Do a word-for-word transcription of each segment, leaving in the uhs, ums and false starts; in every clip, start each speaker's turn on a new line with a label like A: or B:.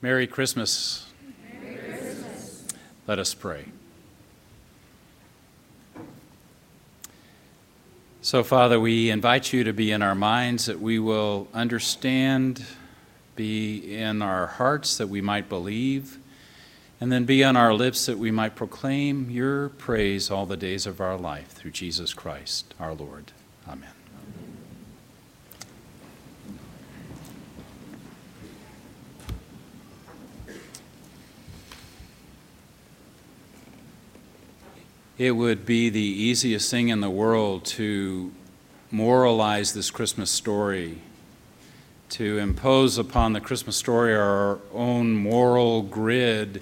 A: Merry Christmas.
B: Merry Christmas.
A: Let us pray. So, Father, we invite you to be in our minds, that we will understand, be in our hearts, that we might believe, and then be on our lips, that we might proclaim your praise all the days of our life, through Jesus Christ, our Lord. Amen. It would be the easiest thing in the world to moralize this Christmas story, to impose upon the Christmas story our own moral grid,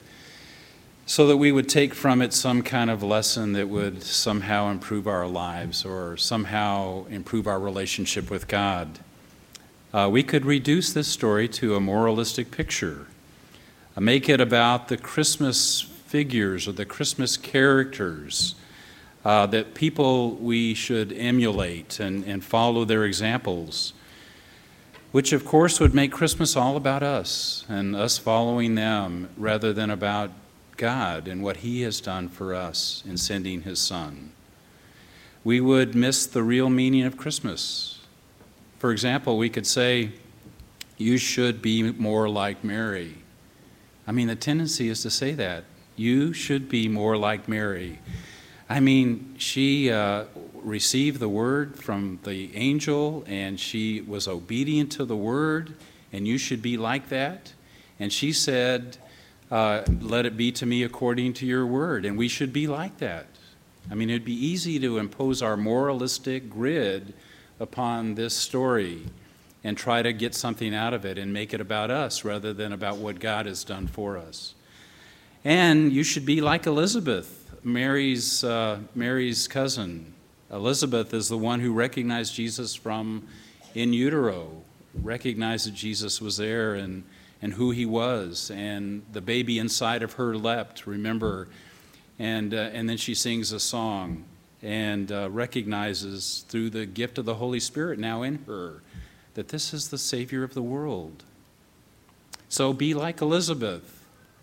A: so that we would take from it some kind of lesson that would somehow improve our lives or somehow improve our relationship with God. Uh, we could reduce this story to a moralistic picture, uh, make it about the Christmas figures or the Christmas characters uh, that people we should emulate and, and follow their examples, which of course would make Christmas all about us and us following them rather than about God and what He has done for us in sending His Son. We would miss the real meaning of Christmas. For example, we could say, you should be more like Mary. I mean, the tendency is to say that. You should be more like Mary. I mean, she uh, received the word from the angel, and she was obedient to the word, and you should be like that. And she said, uh, let it be to me according to your word, and we should be like that. I mean, it'd be easy to impose our moralistic grid upon this story and try to get something out of it and make it about us rather than about what God has done for us. And you should be like Elizabeth, Mary's uh, Mary's cousin. Elizabeth is the one who recognized Jesus from in utero, recognized that Jesus was there and, and who he was, and the baby inside of her leapt, remember, and, uh, and then she sings a song and uh, recognizes through the gift of the Holy Spirit now in her that this is the Savior of the world. So be like Elizabeth.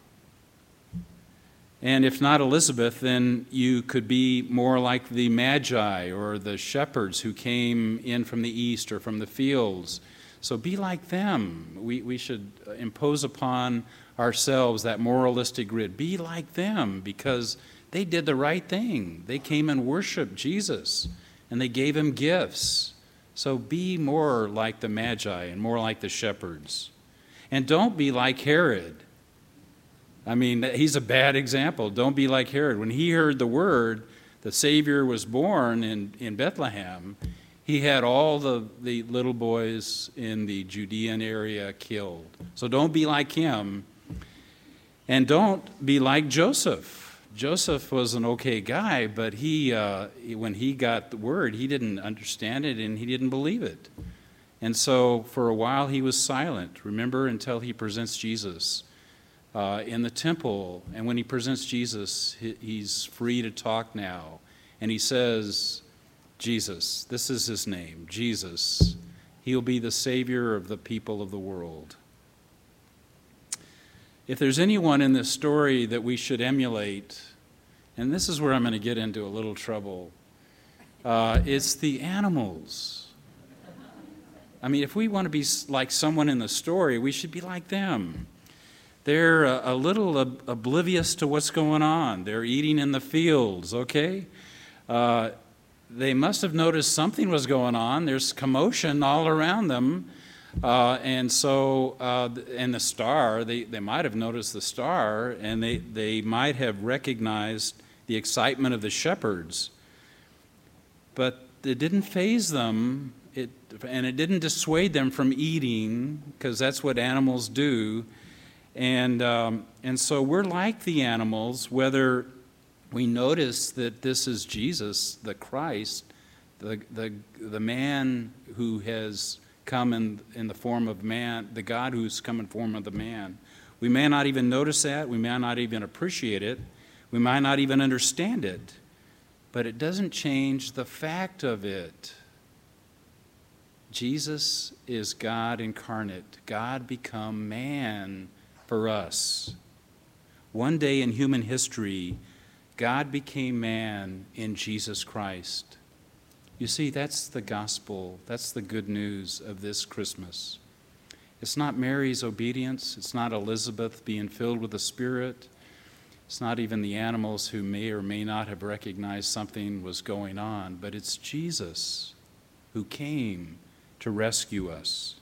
A: And if not Elizabeth, then you could be more like the Magi or the shepherds who came in from the east or from the fields. So be like them. We, we should impose upon ourselves that moralistic grid. Be like them because they did the right thing. They came and worshiped Jesus, and they gave him gifts. So be more like the Magi and more like the shepherds. And don't be like Herod. I mean, he's a bad example. Don't be like Herod. When he heard the word, the Savior was born in, in Bethlehem, he had all the, the little boys in the Judean area killed. So don't be like him. And don't be like Joseph. Joseph was an okay guy, but he, uh, when he got the word, he didn't understand it and he didn't believe it. And so for a while he was silent, remember, until he presents Jesus Uh, in the temple, and when he presents Jesus, he, he's free to talk now, and he says, Jesus, this is his name, Jesus. He'll be the Savior of the people of the world. If there's anyone in this story that we should emulate, and this is where I'm going to get into a little trouble, uh, it's the animals. I mean, if we want to be like someone in the story, we should be like them. They're a, a little ob- oblivious to what's going on. They're eating in the fields, okay? Uh, they must have noticed something was going on. There's commotion all around them. Uh, and so, uh, and the star, they, they might have noticed the star, and they, they might have recognized the excitement of the shepherds. But it didn't faze them, it, and it didn't dissuade them from eating, because that's what animals do. And um, and so we're like the animals, whether we notice that this is Jesus, the Christ, the the the man who has come in, in the form of man, the God who's come in form of the man. We may not even notice that. We may not even appreciate it. We might not even understand it. But it doesn't change the fact of it. Jesus is God incarnate, God become man for us. One day in human history, God became man in Jesus Christ. You see, that's the gospel. That's the good news of this Christmas. It's not Mary's obedience. It's not Elizabeth being filled with the Spirit. It's not even the animals who may or may not have recognized something was going on, but it's Jesus who came to rescue us.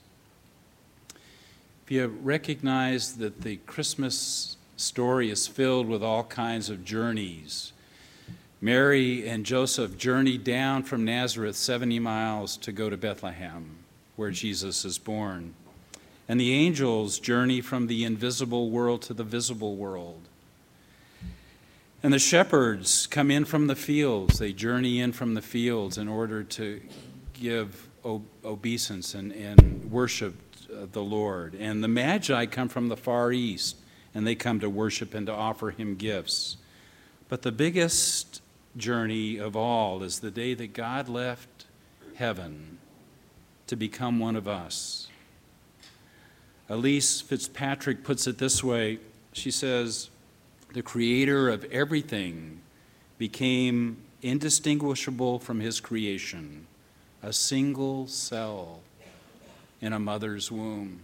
A: If you recognize that the Christmas story is filled with all kinds of journeys, Mary and Joseph journeyed down from Nazareth seventy miles to go to Bethlehem, where Jesus is born. And the angels journey from the invisible world to the visible world. And the shepherds come in from the fields. They journey in from the fields in order to give obeisance and, and worship the Lord. And the Magi come from the far east, and they come to worship and to offer him gifts. But the biggest journey of all is the day that God left heaven to become one of us. Elise Fitzpatrick puts it this way. She says, the creator of everything became indistinguishable from his creation, a single cell in a mother's womb.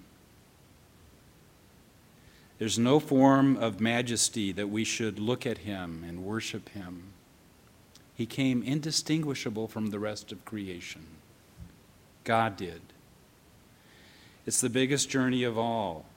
A: There's no form of majesty that we should look at him and worship him. He came indistinguishable from the rest of creation. God did. It's the biggest journey of all.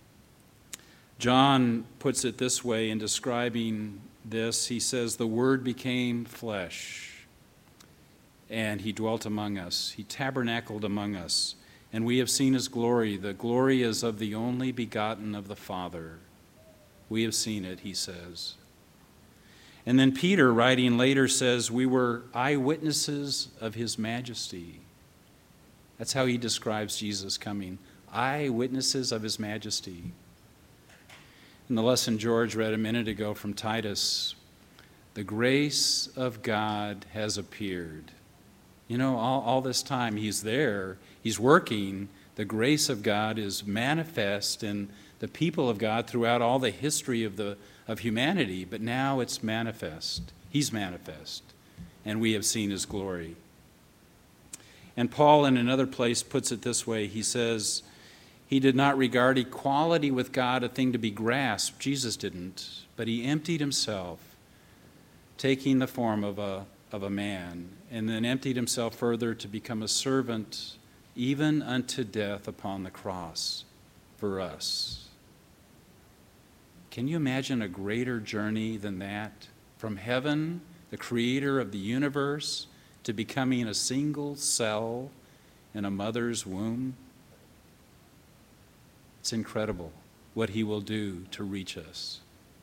A: John puts it this way in describing this. He says, the Word became flesh, and he dwelt among us. He tabernacled among us, and we have seen his glory. The glory is of the only begotten of the Father. We have seen it, he says. And then Peter, writing later, says, we were eyewitnesses of his majesty. That's how he describes Jesus coming. Eyewitnesses of his majesty. In the lesson George read a minute ago from Titus, the grace of God has appeared. You know, all, all this time he's there, he's working. The grace of God is manifest in the people of God throughout all the history of the of humanity, but now it's manifest. He's manifest, and we have seen his glory. And Paul, in another place, puts it this way. He says, he did not regard equality with God a thing to be grasped. Jesus didn't, but he emptied himself, taking the form of a, of a man, and then emptied himself further to become a servant, even unto death upon the cross for us. Can you imagine a greater journey than that? From heaven, the creator of the universe, to becoming a single cell in a mother's womb? It's incredible what he will do to reach us.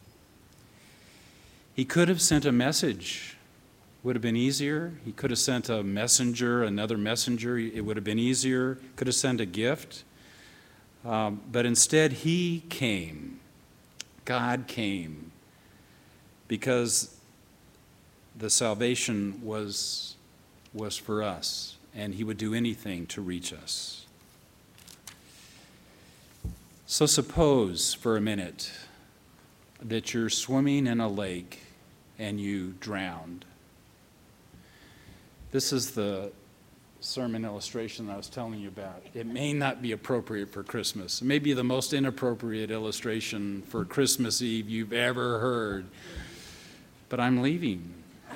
A: He could have sent a message. Would have been easier. He could have sent a messenger, another messenger. It would have been easier. Could have sent a gift. Um, but instead, he came. God came because the salvation was, was for us, and he would do anything to reach us. So suppose for a minute that you're swimming in a lake and you drowned. This is the sermon illustration that I was telling you about. It may not be appropriate for Christmas. It may be the most inappropriate illustration for Christmas Eve you've ever heard. But I'm leaving.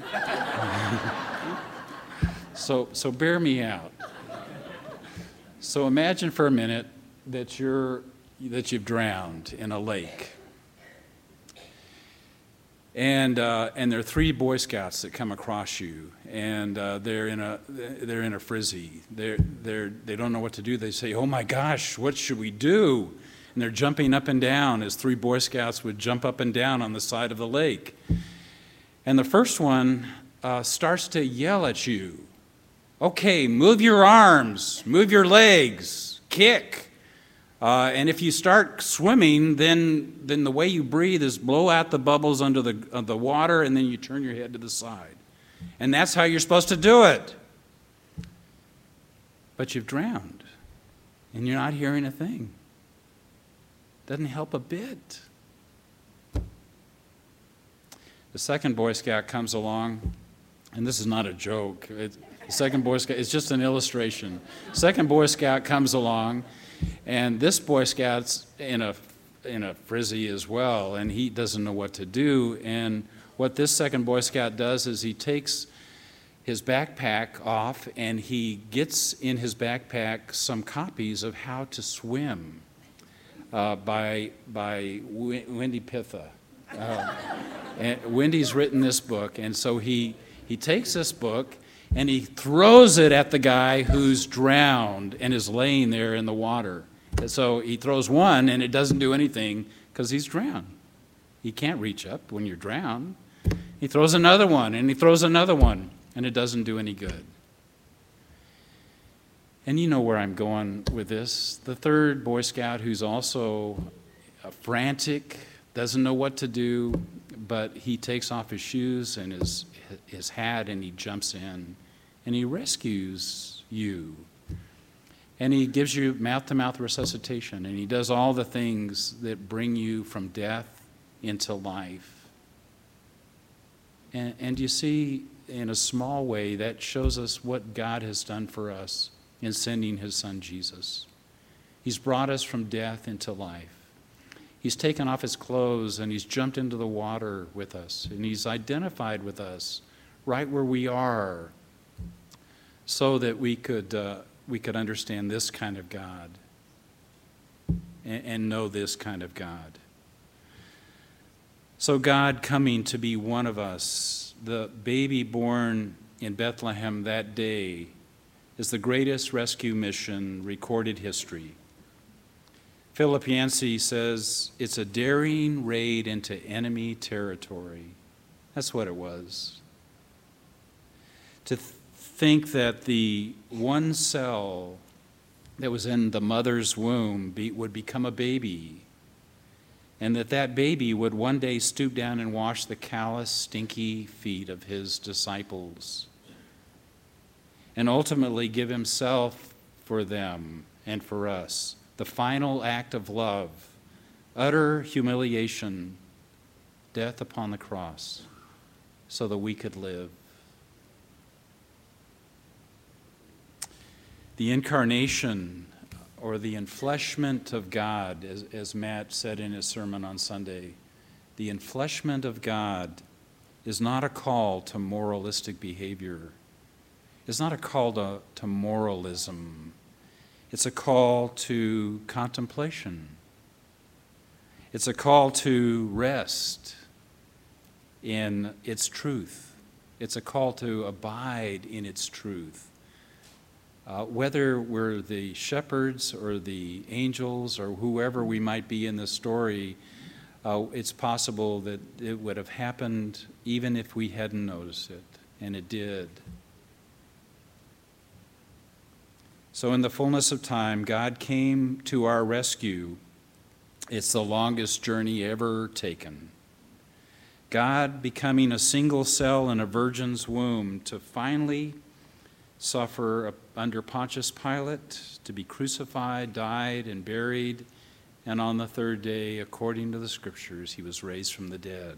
A: so, so bear me out. So imagine for a minute that you're that you've drowned in a lake. And uh, and there are three Boy Scouts that come across you, and uh, they're in a they're in a frizzy. They're they're they don't know what to do. They say, "Oh my gosh, what should we do?" And they're jumping up and down as three Boy Scouts would jump up and down on the side of the lake. And the first one uh, starts to yell at you. Okay, move your arms, move your legs, kick. Uh, and if you start swimming, then then the way you breathe is blow out the bubbles under the uh, the water, and then you turn your head to the side. And that's how you're supposed to do it. But you've drowned, and you're not hearing a thing. Doesn't help a bit. The second Boy Scout comes along, and this is not a joke. It, the second Boy Scout, it's just an illustration. Second Boy Scout comes along, and this Boy Scout's in a in a frizzy as well, and he doesn't know what to do. And what this second Boy Scout does is he takes his backpack off, and he gets in his backpack some copies of How to Swim uh, by by w- Wendy Pitha. Uh, and Wendy's written this book, and so he he takes this book and he throws it at the guy who's drowned and is laying there in the water. And so he throws one, and it doesn't do anything because he's drowned. He can't reach up when you're drowned. He throws another one, and he throws another one, and it doesn't do any good. And you know where I'm going with this. The third Boy Scout, who's also uh, frantic, doesn't know what to do, but he takes off his shoes and his his hat, and he jumps in, and he rescues you. And he gives you mouth-to-mouth resuscitation, and he does all the things that bring you from death into life. And, and you see, in a small way, that shows us what God has done for us in sending his son Jesus. He's brought us from death into life. He's taken off his clothes, and he's jumped into the water with us, and he's identified with us right where we are so that we could uh, we could understand this kind of God and, and know this kind of God. So God coming to be one of us, the baby born in Bethlehem that day, is the greatest rescue mission recorded history. Philip Yancey says, it's a daring raid into enemy territory. That's what it was. To th- think that the one cell that was in the mother's womb be, would become a baby, and that that baby would one day stoop down and wash the callous, stinky feet of his disciples, and ultimately give himself for them and for us. The final act of love, utter humiliation, death upon the cross, so that we could live. The incarnation, or the enfleshment of God, as, as Matt said in his sermon on Sunday, the enfleshment of God is not a call to moralistic behavior. It's not a call to, to moralism. It's a call to contemplation. It's a call to rest in its truth. It's a call to abide in its truth. Uh, whether we're the shepherds or the angels or whoever we might be in the story, uh, it's possible that it would have happened even if we hadn't noticed it, and it did. So in the fullness of time, God came to our rescue. It's the longest journey ever taken. God becoming a single cell in a virgin's womb to finally suffer under Pontius Pilate, to be crucified, died, and buried, and on the third day, according to the Scriptures, he was raised from the dead,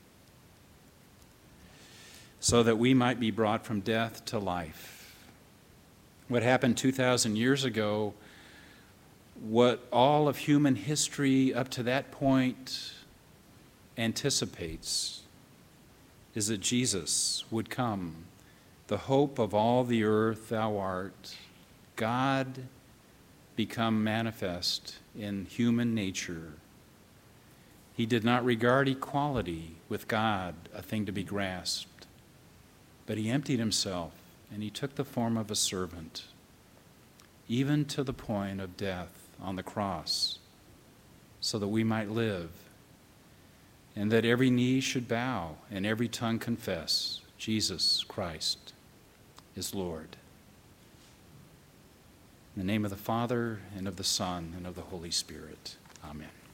A: so that we might be brought from death to life. What happened two thousand years ago, what all of human history up to that point anticipates, is that Jesus would come. The hope of all the earth thou art, God become manifest in human nature. He did not regard equality with God a thing to be grasped, but he emptied himself, and he took the form of a servant, even to the point of death on the cross, so that we might live, and that every knee should bow and every tongue confess Jesus Christ is Lord. In the name of the Father, and of the Son, and of the Holy Spirit. Amen.